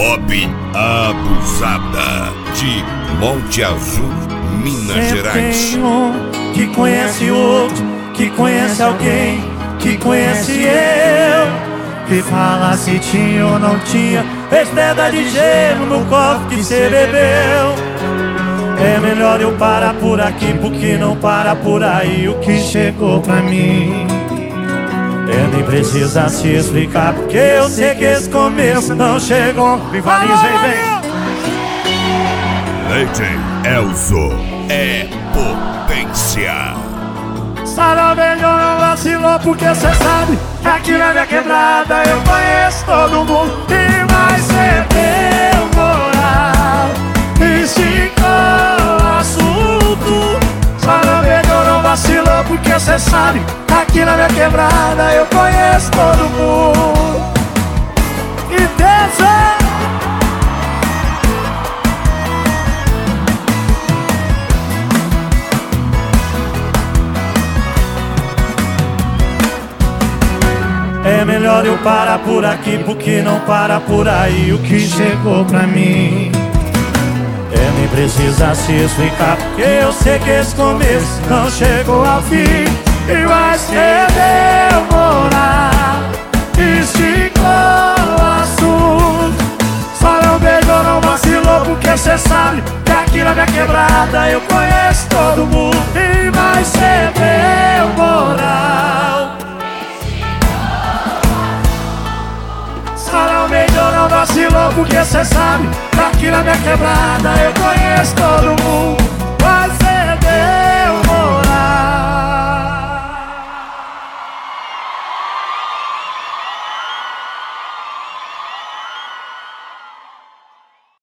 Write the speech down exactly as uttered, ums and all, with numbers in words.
Bob Abusada, de Monte Azul, Minas Sempre Gerais. tem um que conhece outro, que conhece alguém, que conhece eu. Que fala se tinha ou não tinha, fez pedra de gelo no copo que cê bebeu. É melhor eu parar por aqui, porque não para por aí o que chegou pra mim. É, nem precisa se explicar, porque eu sei que esse começo não chegou. Rivaliza e vem. Leite Elzo é potência. Sarah melhor não vacilou, porque cê sabe que aqui na minha quebrada eu conheço todo mundo. E mais cê deu moral, esticou o assunto. Sarah melhor não vacilou, porque cê sabe que aqui na minha quebrada eu conheço todo mundo. E Deus é... É melhor eu parar por aqui, porque não para por aí o que chegou pra mim. É, nem precisa se explicar, porque eu sei que esse começo não chegou ao fim. E vai ser demorar, esticou o assunto. Só não beijou, não vacilou, porque cê sabe que aqui na minha quebrada eu conheço todo mundo. E vai ser demorar. Sarah melhor não vacilou, porque cê sabe que aqui na minha quebrada eu conheço todo mundo.